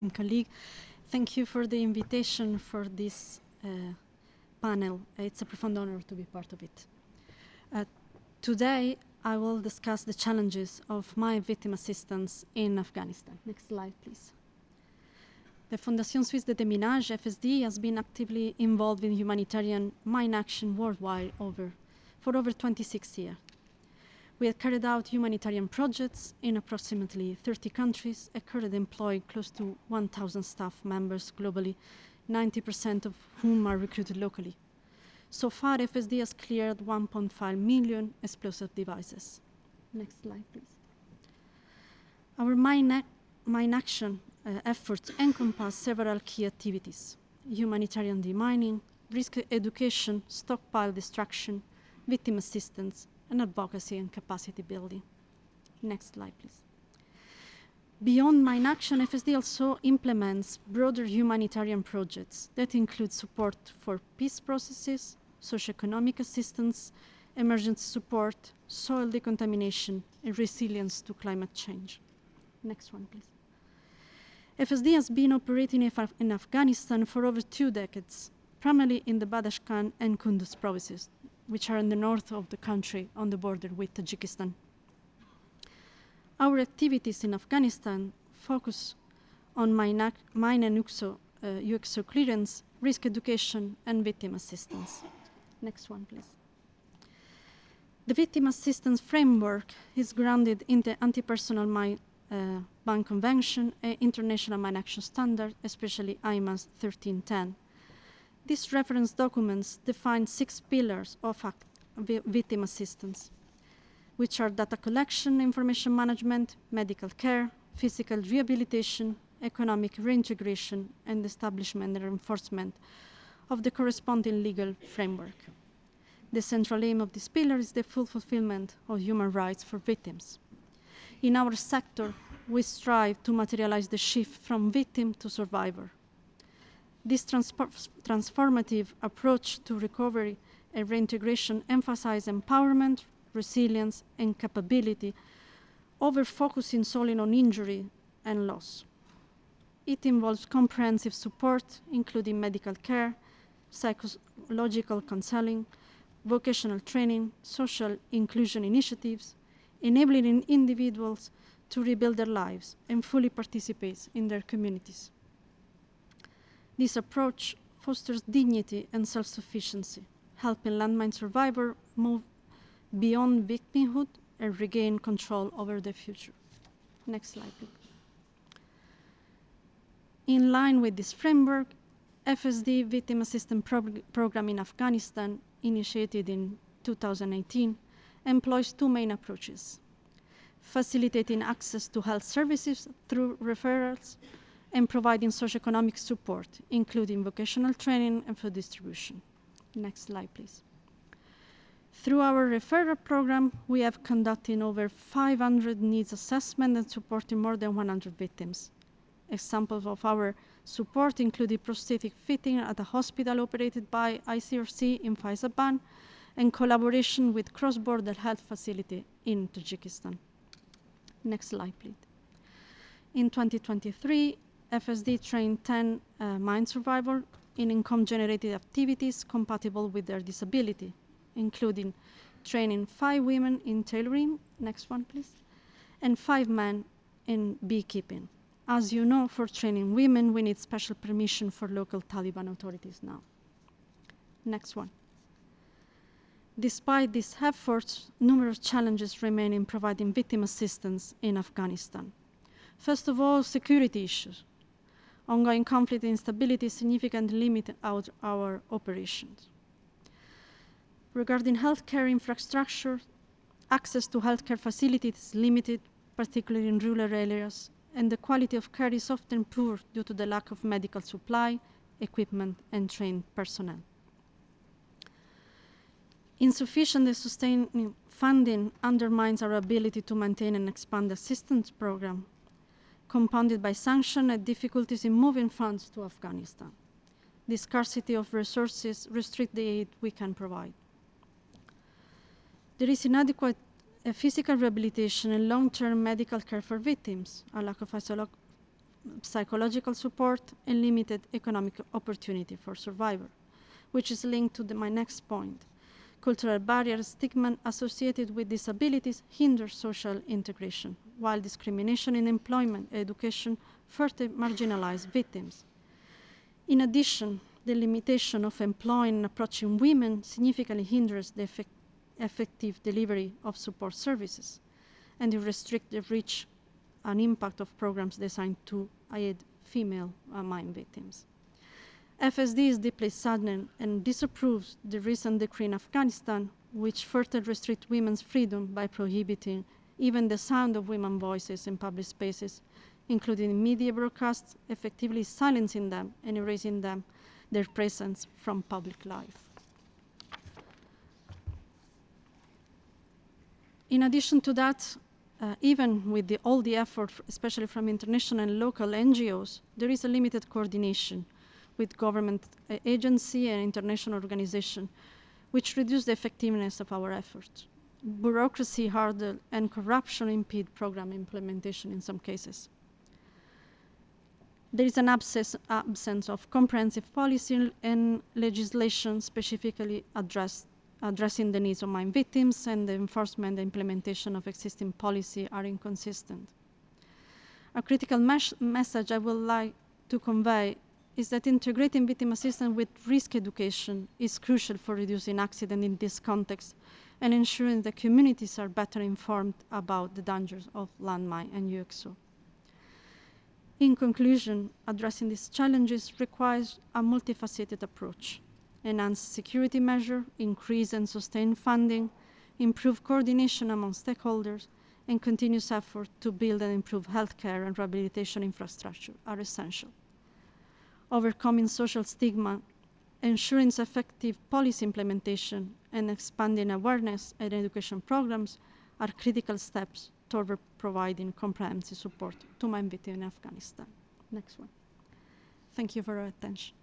colleague. Thank you for the invitation for this panel. It's a profound honor to be part of it. Today, I will discuss the challenges of my victim assistance in Afghanistan. Next slide, please. The Fondation Suisse de Déminage, FSD, has been actively involved in humanitarian mine action worldwide for over 26 years. We have carried out humanitarian projects in approximately 30 countries and currently employ close to 1,000 staff members globally, 90% of whom are recruited locally. So far, FSD has cleared 1.5 million explosive devices. Next slide, please. Our mine action efforts encompass several key activities: humanitarian demining, risk education, stockpile destruction, victim assistance, and advocacy and capacity building. Next slide, please. Beyond mine action, FSD also implements broader humanitarian projects that include support for peace processes, socioeconomic assistance, emergency support, soil decontamination, and resilience to climate change. Next one, please. FSD has been operating in Afghanistan for over 2 decades, primarily in the Badashkan and Kunduz provinces, which are in the north of the country on the border with Tajikistan. Our activities in Afghanistan focus on mine and UXO clearance, risk education, and victim assistance. Next one, please. The victim assistance framework is grounded in the Anti-Personnel Mine Ban Convention and International Mine Action Standard, especially IMAS 1310. These reference documents define 6 pillars of victim assistance, which are data collection, information management, medical care, physical rehabilitation, economic reintegration, and establishment and reinforcement of the corresponding legal framework. The central aim of this pillar is the full fulfillment of human rights for victims. In our sector, we strive to materialize the shift from victim to survivor. This transformative approach to recovery and reintegration emphasizes empowerment, resilience, and capability over focusing solely on injury and loss. It involves comprehensive support, including medical care, psychological counseling, vocational training, social inclusion initiatives, enabling individuals to rebuild their lives and fully participate in their communities. This approach fosters dignity and self-sufficiency, helping landmine survivors move beyond victimhood and regain control over their future. Next slide, please. In line with this framework, FSD Victim Assistance Program in Afghanistan, initiated in 2018, employs 2 main approaches: facilitating access to health services through referrals, and providing socioeconomic support, including vocational training and food distribution. Next slide, please. Through our referral program, we have conducted over 500 needs assessment and supported more than 100 victims. Examples of our support included prosthetic fitting at a hospital operated by ICRC in Faizaban and collaboration with cross-border health facility in Tajikistan. Next slide, please. In 2023, FSD trained 10 mine survivors in income-generated activities compatible with their disability, including training 5 women in tailoring, next one please, and 5 men in beekeeping. As you know, for training women, we need special permission for local Taliban authorities now. Next one. Despite these efforts, numerous challenges remain in providing victim assistance in Afghanistan. First of all, security issues. Ongoing conflict and instability significantly limit our operations. Regarding healthcare infrastructure, access to healthcare facilities is limited, particularly in rural areas, and the quality of care is often poor due to the lack of medical supply, equipment, and trained personnel. Insufficient and sustained funding undermines our ability to maintain and expand the assistance program, compounded by sanctions and difficulties in moving funds to Afghanistan. The scarcity of resources restricts the aid we can provide. There is inadequate physical rehabilitation and long-term medical care for victims, a lack of psychological support, and limited economic opportunity for survivor, which is linked to my next point. Cultural barriers, stigma associated with disabilities hinder social integration, while discrimination in employment and education further marginalize victims. In addition, the limitation of employing and approaching women significantly hinders the effective delivery of support services, and it restricts the reach and impact of programs designed to aid female mine victims. FSD is deeply saddened and disapproves the recent decree in Afghanistan, which further restricts women's freedom by prohibiting even the sound of women's voices in public spaces, including media broadcasts, effectively silencing them and erasing their presence from public life. In addition to that, even with all the effort, especially from international and local NGOs, there is a limited coordination with government agency and international organization, which reduce the effectiveness of our efforts. Bureaucracy hurdle and corruption impede program implementation in some cases. There is an absence of comprehensive policy and legislation specifically addressing the needs of mine victims, and the enforcement and implementation of existing policy are inconsistent. A critical message I would like to convey is that integrating victim assistance with risk education is crucial for reducing accidents in this context and ensuring that communities are better informed about the dangers of landmine and UXO. In conclusion, addressing these challenges requires a multifaceted approach: enhanced security measures, increase and sustain funding, improve coordination among stakeholders, and continuous effort to build and improve healthcare and rehabilitation infrastructure are essential. Overcoming social stigma, ensuring effective policy implementation, and expanding awareness and education programs are critical steps toward providing comprehensive support to mine victims in Afghanistan. Next one. Thank you for your attention.